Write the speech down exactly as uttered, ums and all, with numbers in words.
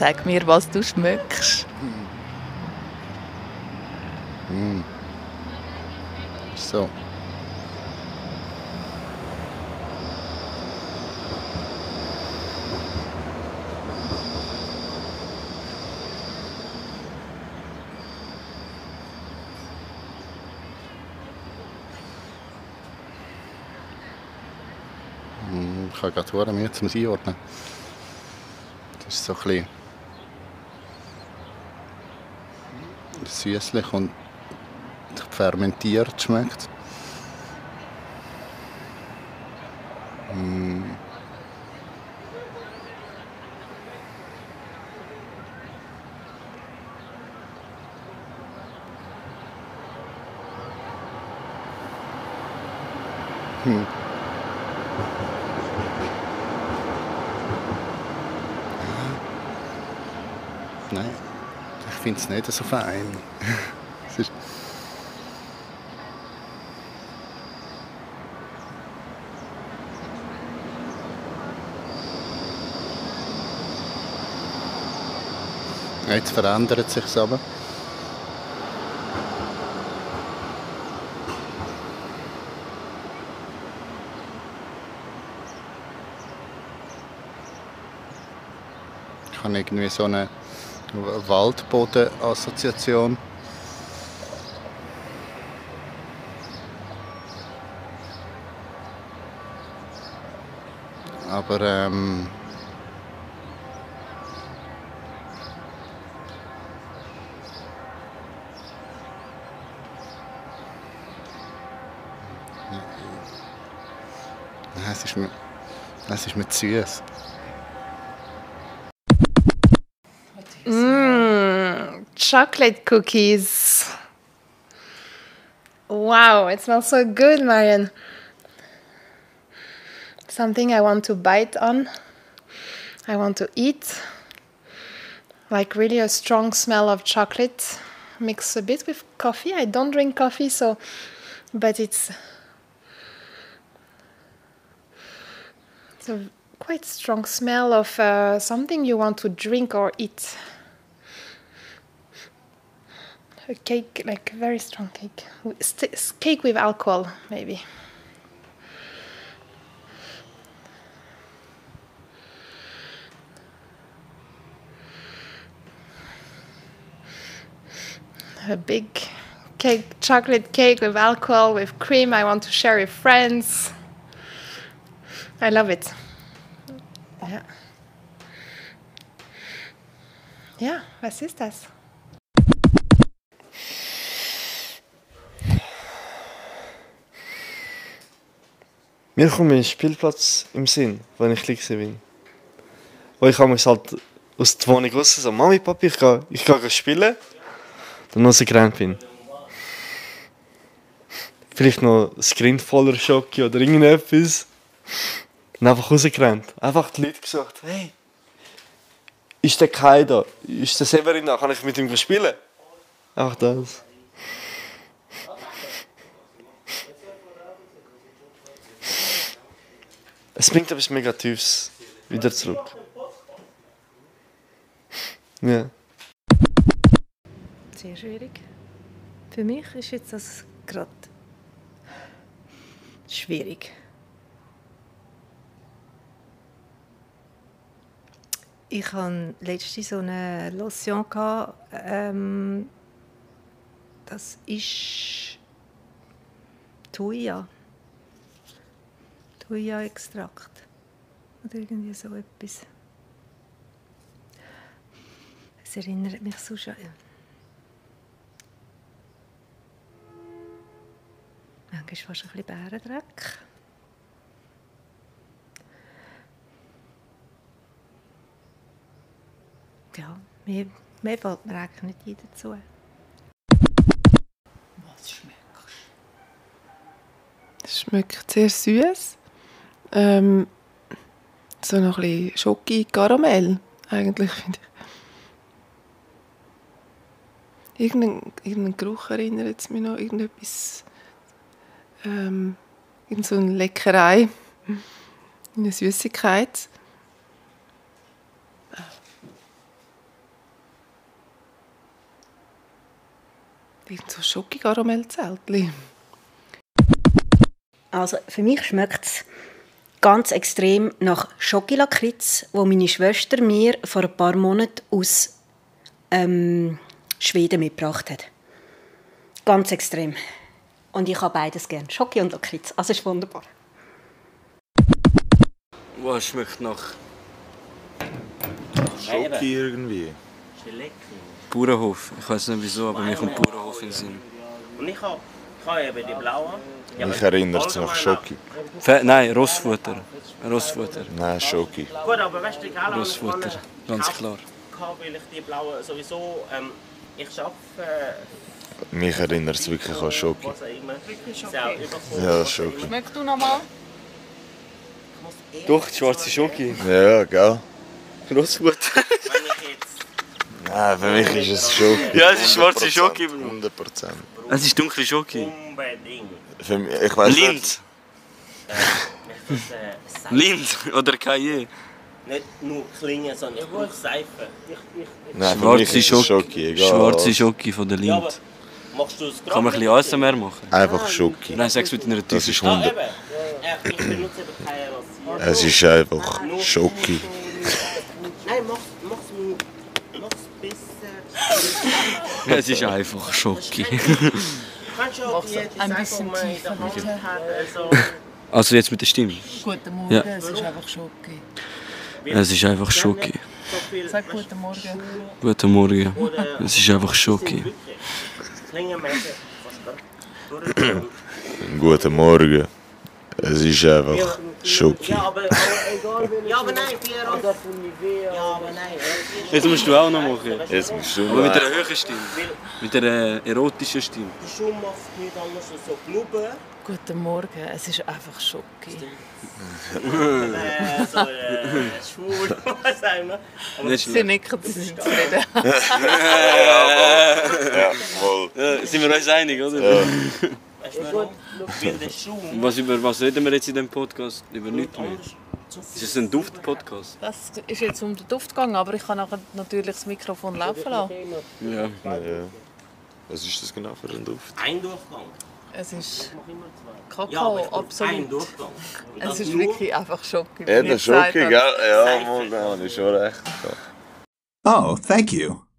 sag mir, was du schmeckst. Mm. So. Ich habe gerade Huren Mühe zum Einordnen. Das ist so ein bisschen süßlich und fermentiert schmeckt. Mm. Hm. Nein, ich finde es nicht so fein. Es ist Jetzt verändert es sich aber. Ich habe irgendwie so eine Waldboden-Assoziation. Aber ähm, nein, es ist mir, es ist mir zu süß. Mmm, chocolate cookies. Wow, it smells so good, Marion. Something I want to bite on. I want to eat. Like really a strong smell of chocolate. Mixed a bit with coffee. I don't drink coffee, so, but it's, it's a quite strong smell of uh, something you want to drink or eat. A cake, like a very strong cake. St- cake with alcohol, maybe. A big cake, chocolate cake with alcohol, with cream. I want to share with friends. I love it. Ja. Ja, was ist das? Mir kommt ein Spielplatz im Sinn, wenn ich klein bin. Wo ich halt aus der Wohnung raus so, Mami, Papi, ich gehe, ich gehe spielen. Dann rausgerannt bin. Vielleicht noch ein Screen voller Schocke oder irgendetwas. Und einfach rausgerannt. Einfach die Leute gesagt, hey, ist der Kai da? Ist der Severin da? Kann ich mit ihm spielen? Einfach das. Es bringt etwas Negatives wieder zurück. Ja. Sehr schwierig. Für mich ist jetzt das gerade schwierig. Ich hatte letztens so eine Lotion, ähm, das ist Thuja. Thuja-Extrakt. Oder irgendwie so etwas. Es erinnert mich so schon. Manchmal fast ein bisschen Bärendreck. Ja, mehr, mehr fällt mir eigentlich nicht ein dazu. Was schmeckst du? Es schmeckt sehr süß. Ähm, so noch ein bisschen Schoki-Karamell, eigentlich, finde ich. Irgendein, irgendein Geruch erinnert es mich noch, irgendetwas, ähm, irgend so eine Leckerei, eine Süßigkeit. so Schoki-Karamell-Zeltchen. Also für mich schmeckt es ganz extrem nach Schokilakritz, wo meine Schwester mir vor ein paar Monaten aus ähm, Schweden mitgebracht hat. Ganz extrem. Und ich habe beides gern, Schoki und Lakritz. Also es ist wunderbar. Wow, es schmeckt nach Schoki irgendwie. Bauernhof. Ich weiß nicht wieso, aber mir kommt Bauernhof in den Sinn. Und ich habe eben die blauen. Mich erinnert es nach Schoki. Fe Nein, Rossfutter. Rossfutter. Nein, Schoki. Gut, aber weißt du, egal, Rossfutter, ganz klar. Weil ich die blauen sowieso. Ähm, ich arbeite. Mich erinnert es wirklich an Schoki. Was auch immer. Ja, Schoki. Schmeckst du noch mal? Doch, die schwarze Schoki. Ja, gell? Rossfutter. Wenn ich jetzt. Nein, für mich ist es Schoki. Ja, es ist schwarze Schoki, Bro. hundert Prozent. Es ist dunkle Schoki. Unbedingt. Für mich, ich weiss Lind. nicht. Äh, ich das, äh, Lind oder Cahier. Nicht nur Klingen, sondern ich brauche Seife. Ich, ich, ich. Nein, für mich Schwarze ist es Schoki. Schoki, egal. Schwarze Schoki von der Ja, aber Lind. machst du es Kann man ein bisschen A S M R machen? Einfach Schoki. Nein, sag's mit einer Das Tiefe. ist Ah, hundert. eben. Äh, ich benutze eben keine Rasierer. Es ist einfach Schoki. Nein, mach's, mach's, mach's besser. Es ist einfach Schoki. Kannst du auch die, die ein Seife, bisschen die man in tiefer, der Hand bitte. hat, also... Also jetzt mit der Stimme. Guten Morgen, Ja. es ist einfach Schoki. Es ist einfach Schoki. So viel Sag guten Morgen. Guten Morgen. Es ist einfach Schoki. Klingenmäßig. fast gar- Guten Morgen. Es ist einfach Schoki. Ja, aber, aber egal wie. Ja, aber nein, Piero. Oder von Nivea. Ja, aber nein. Jetzt musst du auch noch machen. Jetzt musst du Aber mit einer höheren Stimme. Mit einer erotischen Stimme. Der Schuh macht nicht anders als so Blubber. Guten Morgen, es ist einfach Schoki. Äh, so äh, schwul, was sagen wir. Aber Nicht Sie schlecht. nicken, sie sind zufrieden. Ja, voll. Ja, sind wir uns einig, oder? Ja. weißt du warum? Weil der Schuh... Was, über was reden wir jetzt in diesem Podcast? Über nichts mehr. Ist es ein Duft-Podcast? Das ist jetzt um den Duft gegangen, aber ich kann nachher natürlich das Mikrofon laufen lassen. Ja. Ja. Was ist das genau für ein Duft? Ein Durchgang. Es ist Ja, aber Kakao, ich brauche einen absolut. Durchgang. Und Es das ist nur- wirklich einfach Schoki. Ja, wie der ich gesagt Schoki, habe. gell? Ja, Mann, da habe ich schon recht. Oh, thank you.